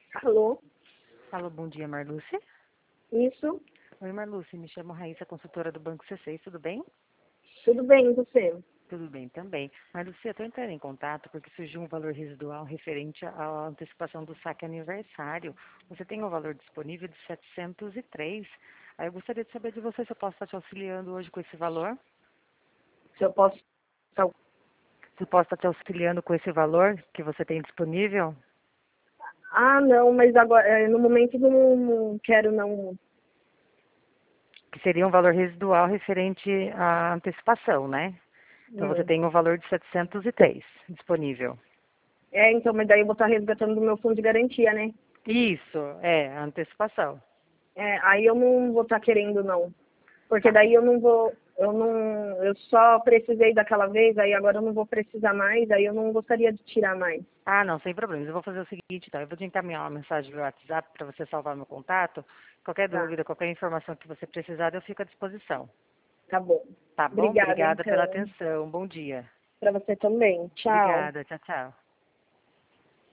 Alô? Alô, bom dia, Marluce. Isso? Oi, Marluce, me chamo Raíssa, consultora do Banco C6, tudo bem? Tudo bem, e você? Tudo bem também. Marluce, eu estou entrando em contato porque surgiu um valor residual referente à antecipação do saque aniversário. Você tem um valor disponível de 703. Aí eu gostaria de saber de você se eu posso estar te auxiliando hoje com esse valor. Se eu posso... Se eu posso estar te auxiliando com esse valor que você tem disponível, Ah, não, mas agora, no momento não quero, não. que seria um valor residual referente à antecipação, né? Então você Hum. tem um valor de 703 disponível. Então, mas daí eu vou estar resgatando do meu fundo de garantia, né? Isso, é, a antecipação. Aí eu não vou estar querendo, não. Porque Tá. daí eu não vou, eu só precisei daquela vez, aí agora eu não vou precisar mais, aí eu não gostaria de tirar mais. Ah, não, sem problemas. Eu vou fazer o seguinte, então, eu vou te encaminhar uma mensagem no WhatsApp para você salvar meu contato. Qualquer Tá, dúvida, qualquer informação que você precisar, eu fico à disposição. tá bom. Tá bom? Obrigada, Obrigada pela então. atenção. Bom dia. Para você também. Tchau. Obrigada. Tchau, tchau.